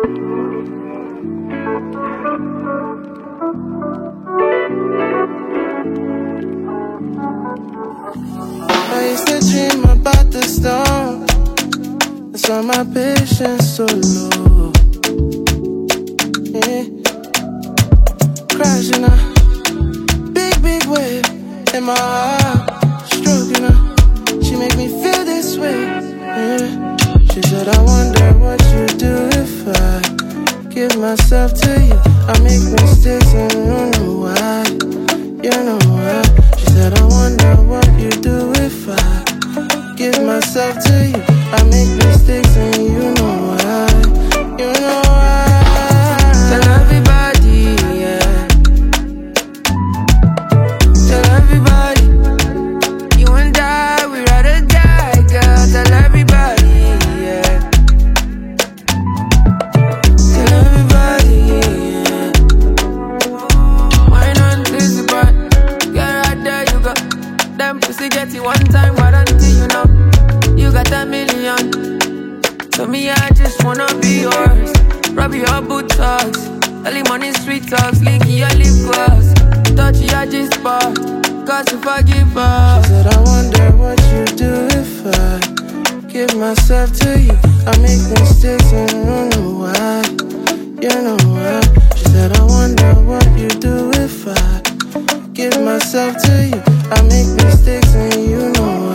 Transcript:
I used to dream about the storm. That's why my patience so low. Yeah. Crashing a big wave in my heart, stroking her. She make me feel this way. Yeah. She said, I wonder what you'd do if I give myself to you. I make mistakes and you know why. You know why. She said, I wonder what you'd do if I give myself to you. I make mistakes and you know why. You know why. Tell everybody, yeah. Tell everybody, you and I, we ride or die, girl. Tell everybody, yeah. Tell everybody, yeah. Why not this about? Girl, right there you go. Them pussy get you one time, why don't you know? You got a million. So me, I just wanna be yours. Rub your buttocks. Early morning sweet talks. Lick your lip gloss. Touch your G-spot. Cause if I give up. She said, I wonder what you'd do if I give myself to you. I make mistakes and you know why. You know why. She said, I wonder what you'd do if I give myself to you. I make mistakes and you know why.